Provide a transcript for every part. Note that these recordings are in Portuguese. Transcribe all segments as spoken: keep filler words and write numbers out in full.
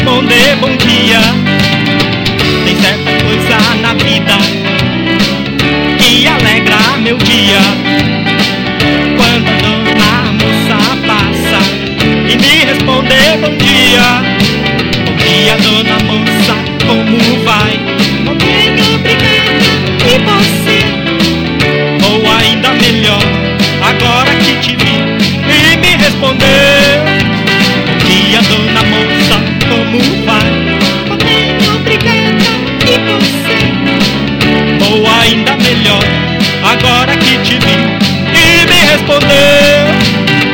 responder bom dia. Tem certa coisa na vida que alegra meu dia. Quando a dona moça passa e me responder bom dia. Bom dia, dona moça, como vai? Bom dia, obrigada, e você? Ou ainda melhor, agora que te vi e me respondeu. Bom dia, dona moça, como vai? Bom dia, obrigada, e você? Ou ainda melhor, agora que te vi e me respondeu.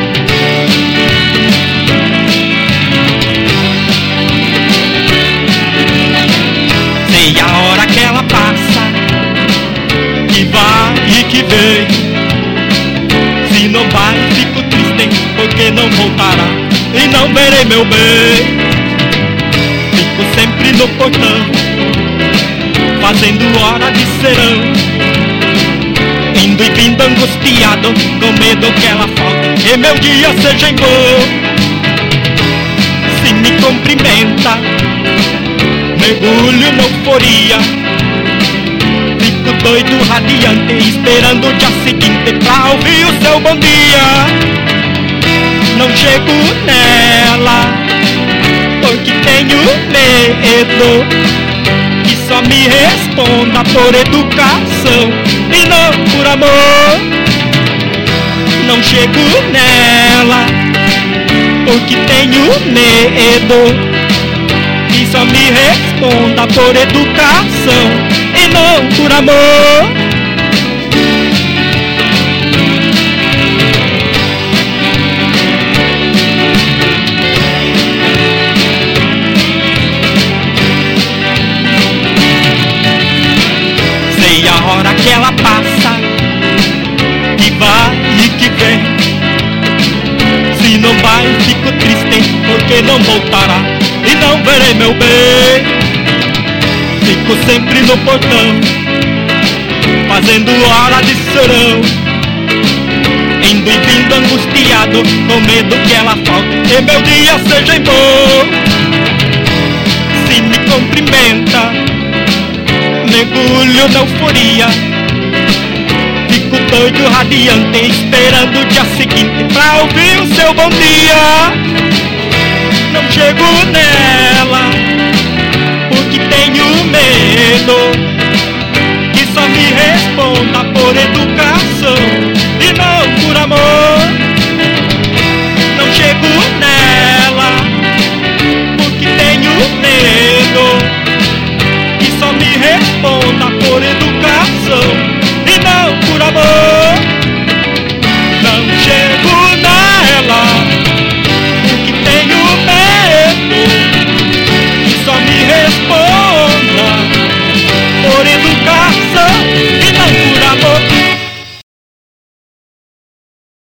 Sei a hora que ela passa, que vai e que vem. Se não vai, fico triste, porque não voltará e não verei meu bem. Fico sempre no portão, fazendo hora de serão, indo e vindo angustiado, com medo que ela falte e meu dia seja em vão. Se me cumprimenta, mergulho na euforia, fico doido, radiante, esperando o dia seguinte pra ouvir o seu bom dia. Não chego nela, porque tenho medo que só me responda por educação e não por amor. Não chego nela, porque tenho medo que só me responda por educação e não por amor. Sei a hora que ela passa, que vai e que vem. Se não vai, fico triste, porque não voltará e não verei meu bem. Fico sempre no portão, fazendo hora de serão, indo e vindo angustiado, com medo que ela falte e meu dia seja em vão. Se me cumprimenta, mergulho na euforia, fico doido, radiante, esperando o dia seguinte pra ouvir o seu bom dia.